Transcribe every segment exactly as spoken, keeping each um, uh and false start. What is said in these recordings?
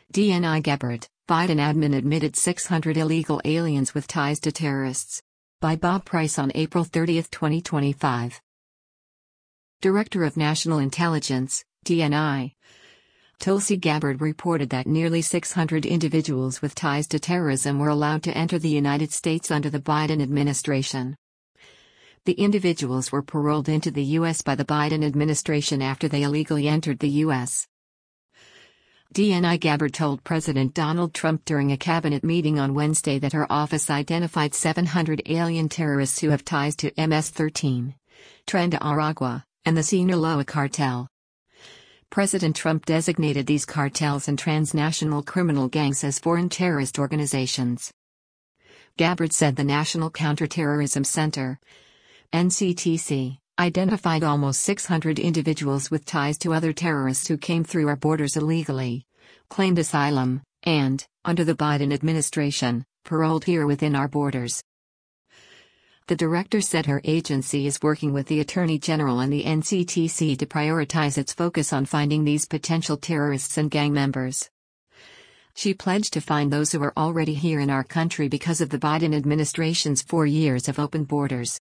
D N I Gabbard, Biden admin admitted six hundred illegal aliens with ties to terrorists. By Bob Price on April thirtieth, twenty twenty-five. Director of National Intelligence, D N I, Tulsi Gabbard reported that nearly six hundred individuals with ties to terrorism were allowed to enter the United States under the Biden administration. The individuals were paroled into the U S by the Biden administration after they illegally entered the U S D N I Gabbard told President Donald Trump during a cabinet meeting on Wednesday that her office identified seven hundred alien terrorists who have ties to M S thirteen, Tren de Aragua, and the Sinaloa cartel. President Trump designated these cartels and transnational criminal gangs as foreign terrorist organizations. Gabbard said the National Counterterrorism Center, N C T C, identified almost six hundred individuals with ties to other terrorists who came through our borders illegally, claimed asylum, and, under the Biden administration, paroled here within our borders. The director said her agency is working with the Attorney General and the N C T C to prioritize its focus on finding these potential terrorists and gang members. She pledged to find those who are already here in our country because of the Biden administration's four years of open borders.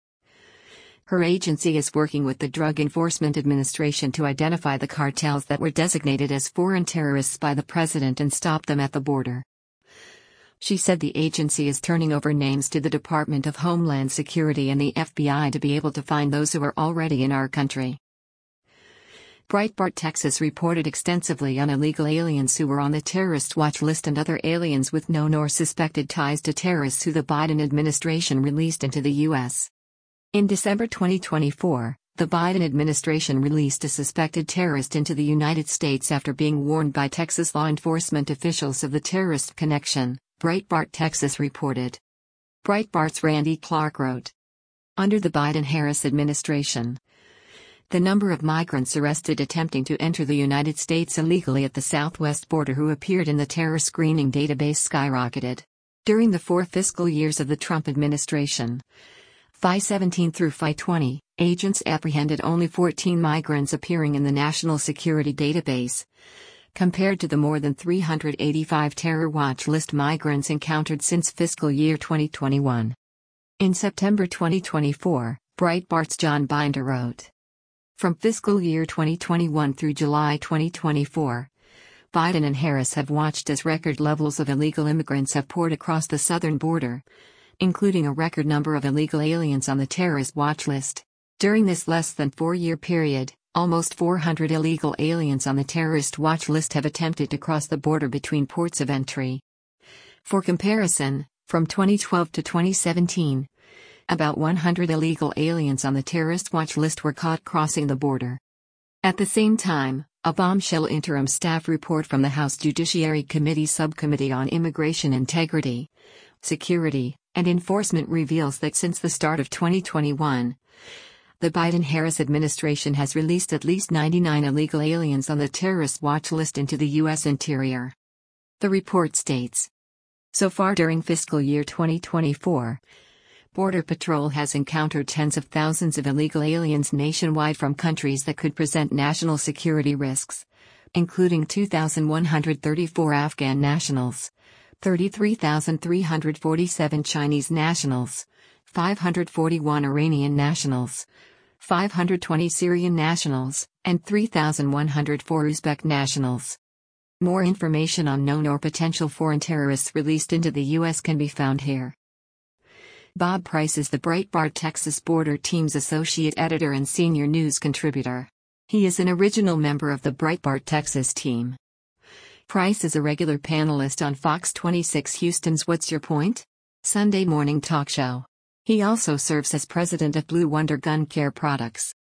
Her agency is working with the Drug Enforcement Administration to identify the cartels that were designated as foreign terrorists by the president and stop them at the border. She said the agency is turning over names to the Department of Homeland Security and the F B I to be able to find those who are already in our country. Breitbart Texas reported extensively on illegal aliens who were on the terrorist watch list and other aliens with known or suspected ties to terrorists who the Biden administration released into the U S In December twenty twenty-four, the Biden administration released a suspected terrorist into the United States after being warned by Texas law enforcement officials of the terrorist connection, Breitbart Texas reported. Breitbart's Randy Clark wrote. Under the Biden-Harris administration, the number of migrants arrested attempting to enter the United States illegally at the southwest border who appeared in the terror screening database skyrocketed. During the four fiscal years of the Trump administration, F Y seventeen through F Y twenty, agents apprehended only fourteen migrants appearing in the National Security Database, compared to the more than three hundred eighty-five terror watch list migrants encountered since fiscal year twenty twenty-one. In September twenty twenty-four, Breitbart's John Binder wrote. From fiscal year twenty twenty-one through July twenty twenty-four, Biden and Harris have watched as record levels of illegal immigrants have poured across the southern border, including a record number of illegal aliens on the terrorist watch list. During this less than four-year period, almost four hundred illegal aliens on the terrorist watch list have attempted to cross the border between ports of entry. For comparison, from twenty twelve to twenty seventeen, about one hundred illegal aliens on the terrorist watch list were caught crossing the border. At the same time, a bombshell interim staff report from the House Judiciary Committee Subcommittee on Immigration Integrity, Security, and Enforcement reveals that since the start of twenty twenty-one, the Biden-Harris administration has released at least ninety-nine illegal aliens on the terrorist watch list into the U S interior. The report states. So far during fiscal year twenty twenty-four, Border Patrol has encountered tens of thousands of illegal aliens nationwide from countries that could present national security risks, including two thousand one hundred thirty-four Afghan nationals, thirty-three thousand three hundred forty-seven Chinese nationals, five hundred forty-one Iranian nationals, five hundred twenty Syrian nationals, and three thousand one hundred four Uzbek nationals. More information on known or potential foreign terrorists released into the U S can be found here. Bob Price is the Breitbart Texas Border Team's associate editor and senior news contributor. He is an original member of the Breitbart Texas team. Price is a regular panelist on Fox twenty-six Houston's What's Your Point? Sunday morning talk show. He also serves as president of Blue Wonder Gun Care Products.